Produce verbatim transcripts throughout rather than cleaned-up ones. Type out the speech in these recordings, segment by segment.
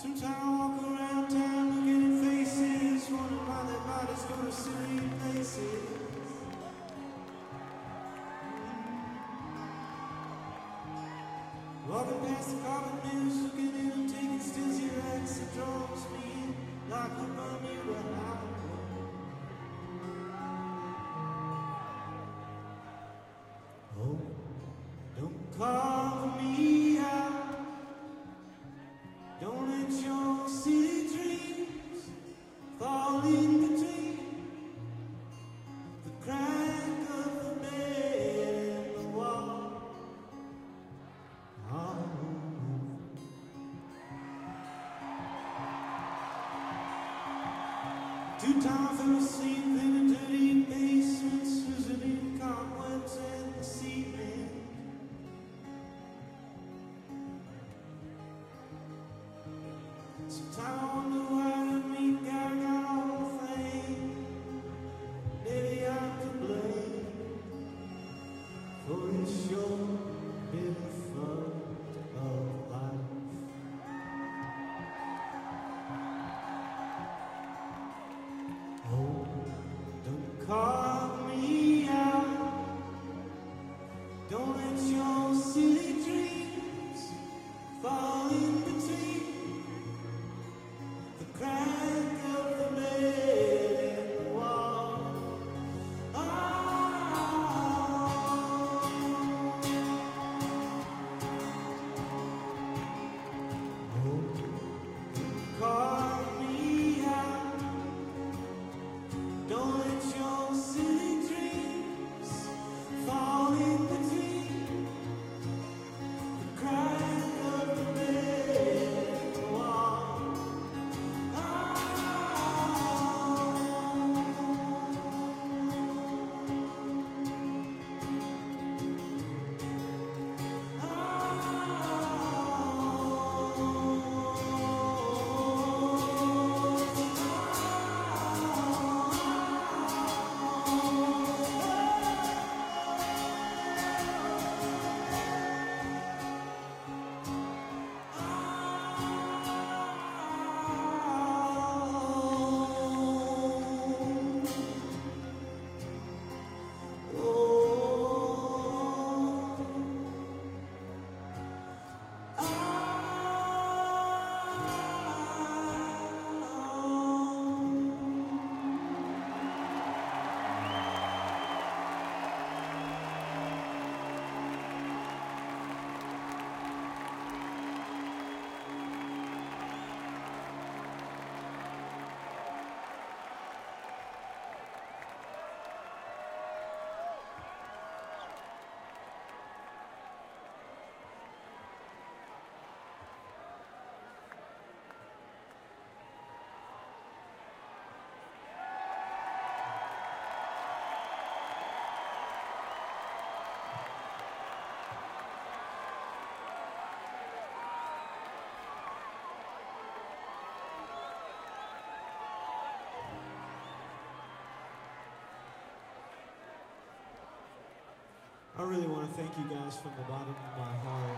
Sometimes I walk around town looking at faces, wondering why their bodies go to silly places. Walking past the carpet mills, looking in and taking still Xerox that draws me in like a Bermuda highway. Oh, don't call me out. Don't let your silly dreams fall in between the crack of the bed and the wall. Oh. Two times I was asleep in a dirty basement, snoozing in cobwebs and the cement. Sometimes I wonder why me guy got all the fame. Maybe I'm to blame for this short bit of fun of life. Oh, don't call me out. Don't let your silly dreams fall in between the crack of the bed and the wall. Oh, don't call me out. Don't let your silly dreams fall in between the crack of the bed and the wall. I really want to thank you guys from the bottom of my heart.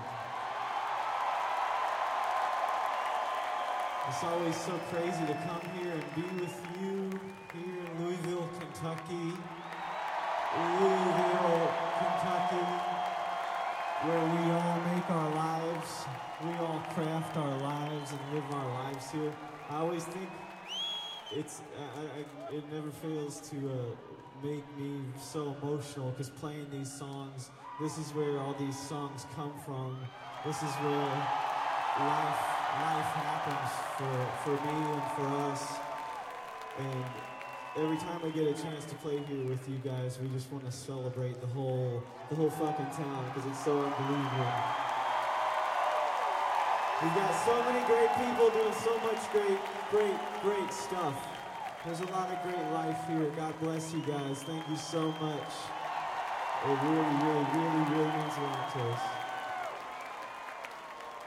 It's always so crazy to come here and be with you here in Louisville, Kentucky. Louisville, Kentucky, where we all make our lives, we all craft our lives and live our lives here. I always think it's, I, I, it never fails to uh, make me so emotional, because playing these songs, this is where all these songs come from. This is where life life happens for, for me and for us. And every time I get a chance to play here with you guys, we just want to celebrate the whole the whole fucking town, because it's so unbelievable. We've got so many great people doing so much great, great, great stuff. There's a lot of great life here. God bless you guys. Thank you so much. It really, really, really, really